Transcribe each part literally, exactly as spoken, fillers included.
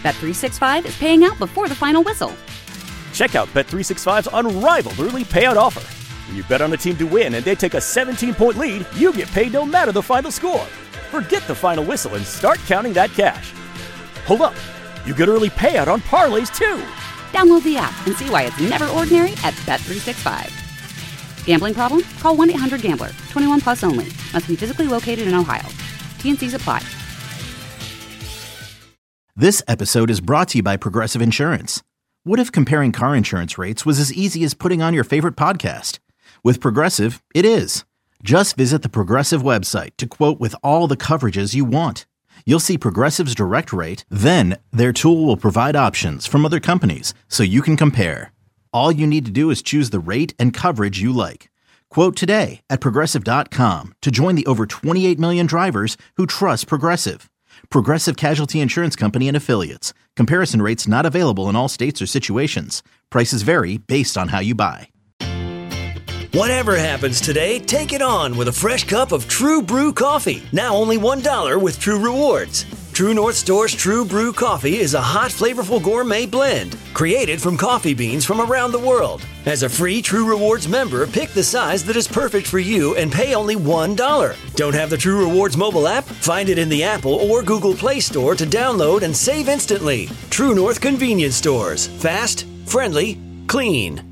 Bet three sixty-five is paying out before the final whistle. Check out Bet three sixty-five's unrivaled early payout offer. When you bet on a team to win and they take a seventeen-point lead, you get paid no matter the final score. Forget the final whistle and start counting that cash. Hold up. You get early payout on parlays, too. Download the app and see why it's never ordinary at Bet three sixty-five. Gambling problem? Call one eight hundred gambler. twenty-one plus only. Must be physically located in Ohio. T N Cs apply. This episode is brought to you by Progressive Insurance. What if comparing car insurance rates was as easy as putting on your favorite podcast? With Progressive, it is. Just visit the Progressive website to quote with all the coverages you want. You'll see Progressive's direct rate, then their tool will provide options from other companies so you can compare. All you need to do is choose the rate and coverage you like. Quote today at Progressive dot com to join the over twenty-eight million drivers who trust Progressive. Progressive Casualty Insurance Company and Affiliates. Comparison rates not available in all states or situations. Prices vary based on how you buy. Whatever happens today, take it on with a fresh cup of True Brew coffee. Now only one dollar with True Rewards. True North Store's True Brew coffee is a hot, flavorful gourmet blend created from coffee beans from around the world. As a free True Rewards member, pick the size that is perfect for you and pay only one dollar. Don't have the True Rewards mobile app? Find it in the Apple or Google Play Store to download and save instantly. True North Convenience Stores. Fast, friendly, clean.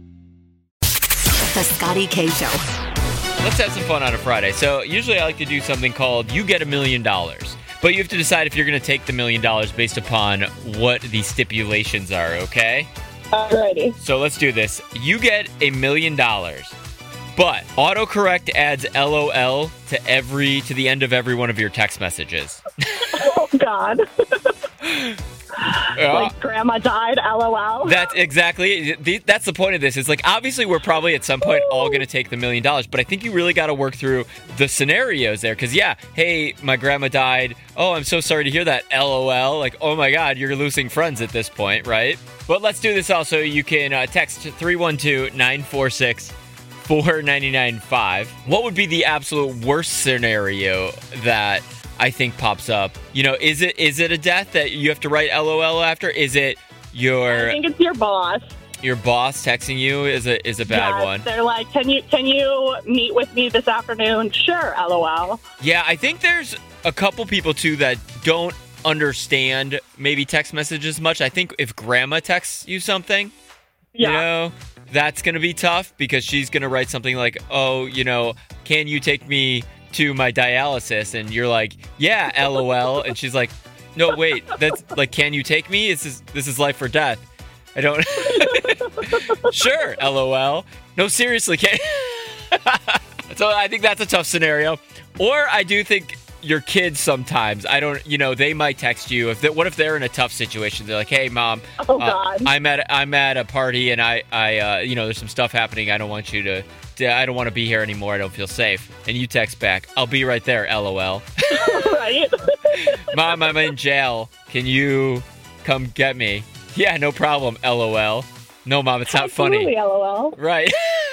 The Scotty K Show. Let's have some fun on a Friday. So usually I like to do something called You Get a Million Dollars. But you have to decide if you're going to take the million dollars based upon what the stipulations are, okay? Alrighty. So let's do this. You get a million dollars, but autocorrect adds LOL to every to the end of every one of your text messages. Oh, God. Yeah. Like grandma died, LOL. That's exactly, that's the point of this. It's like, obviously, we're probably at some point all going to take the million dollars, but I think you really got to work through the scenarios there. Because, yeah, hey, my grandma died. Oh, I'm so sorry to hear that, LOL. Like, oh my God, you're losing friends at this point, right? But let's do this also. You can uh, text three one two, nine four six, four nine nine five. What would be the absolute worst scenario that I think pops up? You know, is it is it a death that you have to write LOL after? Is it your? I think it's your boss. Your boss texting you is a is a bad yes, one. They're like, can you can you meet with me this afternoon? Sure, LOL. Yeah, I think there's a couple people too that don't understand maybe text messages much. I think if grandma texts you something, yeah. you know, that's gonna be tough because she's gonna write something like, oh, you know, can you take me to my dialysis? And you're like, yeah, LOL. And she's like, no, wait, that's like, can you take me? This is this is life or death. I don't. Sure, LOL. No, seriously, can. So I think that's a tough scenario. Or I do think your kids sometimes, I don't, you know, they might text you. If they, what if they're in a tough situation? They're like, hey, Mom, oh, God. Uh, I'm at I'm at a party and I, I uh, you know, there's some stuff happening. I don't want you to. I don't want to be here anymore. I don't feel safe. And you text back, I'll be right there, LOL. Right. Mom, I'm in jail. Can you come get me? Yeah, no problem, LOL. No, Mom, it's not Absolutely, funny. LOL. Right.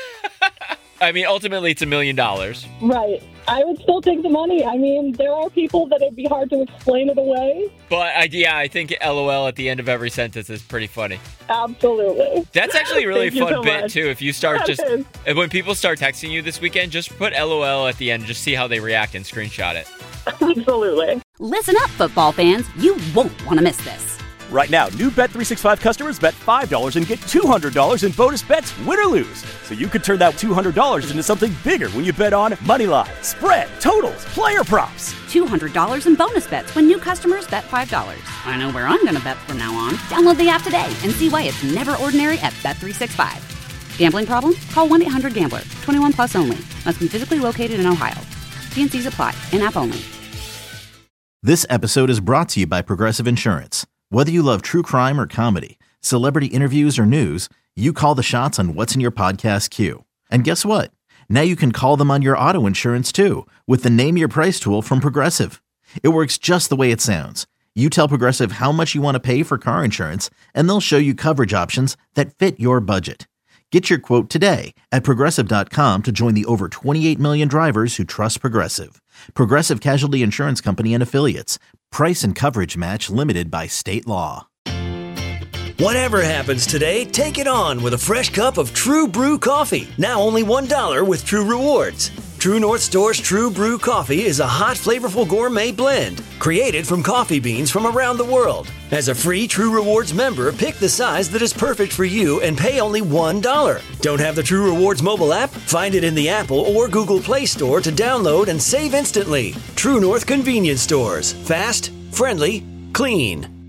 I mean, ultimately, it's a million dollars. Right. I would still take the money. I mean, there are people that it'd be hard to explain it away. But, I, yeah, I think LOL at the end of every sentence is pretty funny. Absolutely. That's actually a really Thank fun so bit, much. too. If you start That just... is. When people start texting you this weekend, just put LOL at the end. Just see how they react and screenshot it. Absolutely. Listen up, football fans. You won't want to miss this. Right now, new Bet three sixty-five customers bet five dollars and get two hundred dollars in bonus bets, win or lose. So you could turn that two hundred dollars into something bigger when you bet on money line, spread, totals, player props. two hundred dollars in bonus bets when new customers bet five dollars. I know where I'm going to bet from now on. Download the app today and see why it's never ordinary at Bet three sixty-five. Gambling problem? Call one eight hundred gambler. twenty-one plus only. Must be physically located in Ohio. T N Cs apply. In-app only. This episode is brought to you by Progressive Insurance. Whether you love true crime or comedy, celebrity interviews or news, you call the shots on what's in your podcast queue. And guess what? Now you can call them on your auto insurance too with the Name Your Price tool from Progressive. It works just the way it sounds. You tell Progressive how much you want to pay for car insurance, and they'll show you coverage options that fit your budget. Get your quote today at Progressive dot com to join the over twenty-eight million drivers who trust Progressive. Progressive Casualty Insurance Company and Affiliates. Price and coverage match limited by state law. Whatever happens today, take it on with a fresh cup of True Brew coffee. Now only one dollar with True Rewards. True North Store's True Brew coffee is a hot, flavorful gourmet blend created from coffee beans from around the world. As a free True Rewards member, pick the size that is perfect for you and pay only one dollar. Don't have the True Rewards mobile app? Find it in the Apple or Google Play Store to download and save instantly. True North Convenience Stores. Fast, friendly, clean.